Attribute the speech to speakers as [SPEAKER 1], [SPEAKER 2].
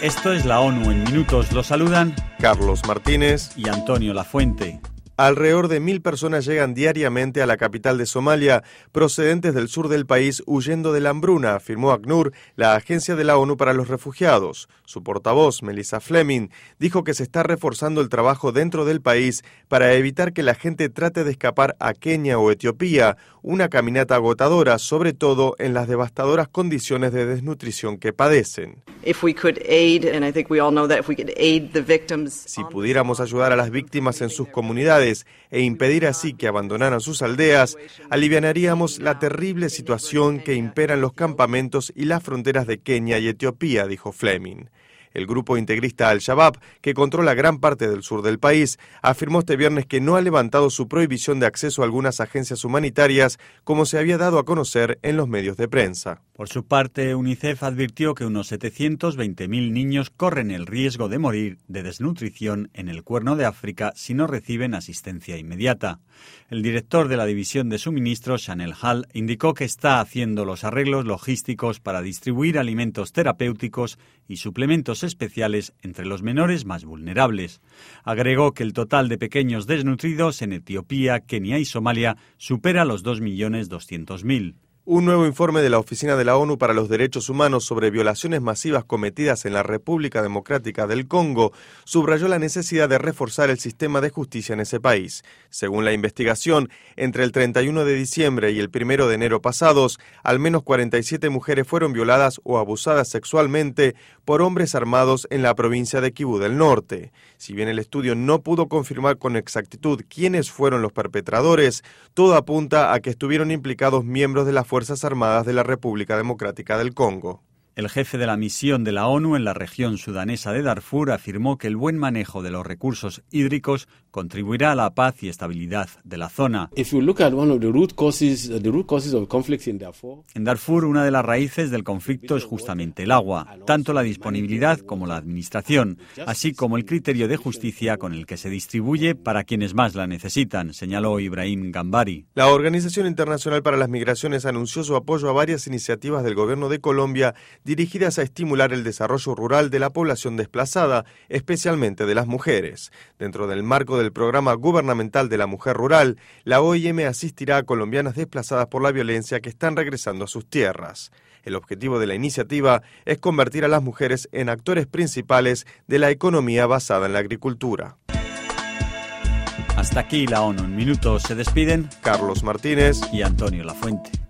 [SPEAKER 1] Esto es la ONU en minutos. Lo saludan
[SPEAKER 2] Carlos Martínez
[SPEAKER 1] y Antonio Lafuente.
[SPEAKER 2] Alrededor de 1.000 personas llegan diariamente a la capital de Somalia, procedentes del sur del país, huyendo de la hambruna, afirmó ACNUR, la agencia de la ONU para los refugiados. Su portavoz, Melissa Fleming, dijo que se está reforzando el trabajo dentro del país para evitar que la gente trate de escapar a Kenia o Etiopía, una caminata agotadora, sobre todo en las devastadoras condiciones de desnutrición que padecen. Si pudiéramos ayudar a las víctimas en sus comunidades e impedir así que abandonaran sus aldeas, alivianaríamos la terrible situación que impera en los campamentos y las fronteras de Kenia y Etiopía, dijo Fleming. El grupo integrista Al-Shabaab, que controla gran parte del sur del país, afirmó este viernes que no ha levantado su prohibición de acceso a algunas agencias humanitarias, como se había dado a conocer en los medios de prensa.
[SPEAKER 1] Por su parte, UNICEF advirtió que unos 720.000 niños corren el riesgo de morir de desnutrición en el Cuerno de África si no reciben asistencia inmediata. El director de la División de Suministros, Chanel Hall, indicó que está haciendo los arreglos logísticos para distribuir alimentos terapéuticos y suplementos especiales entre los menores más vulnerables. Agregó que el total de pequeños desnutridos en Etiopía, Kenia y Somalia supera los 2.200.000.
[SPEAKER 2] Un nuevo informe de la Oficina de la ONU para los Derechos Humanos sobre violaciones masivas cometidas en la República Democrática del Congo subrayó la necesidad de reforzar el sistema de justicia en ese país. Según la investigación, entre el 31 de diciembre y el 1 de enero pasados, al menos 47 mujeres fueron violadas o abusadas sexualmente por hombres armados en la provincia de Kivu del Norte. Si bien el estudio no pudo confirmar con exactitud quiénes fueron los perpetradores, todo apunta a que estuvieron implicados miembros de la Fuerzas Armadas de la República Democrática del Congo.
[SPEAKER 1] El jefe de la misión de la ONU en la región sudanesa de Darfur afirmó que el buen manejo de los recursos hídricos contribuirá a la paz y estabilidad de la zona. En Darfur, una de las raíces del conflicto es justamente el agua, tanto la disponibilidad como la administración, así como el criterio de justicia con el que se distribuye para quienes más la necesitan, señaló Ibrahim Gambari.
[SPEAKER 2] La Organización Internacional para las Migraciones anunció su apoyo a varias iniciativas del gobierno de Colombia dirigidas a estimular el desarrollo rural de la población desplazada, especialmente de las mujeres. Dentro del marco del Programa Gubernamental de la Mujer Rural, la OIM asistirá a colombianas desplazadas por la violencia que están regresando a sus tierras. El objetivo de la iniciativa es convertir a las mujeres en actores principales de la economía basada en la agricultura.
[SPEAKER 1] Hasta aquí la ONU en minutos. Se despiden
[SPEAKER 2] Carlos Martínez
[SPEAKER 1] y Antonio Lafuente.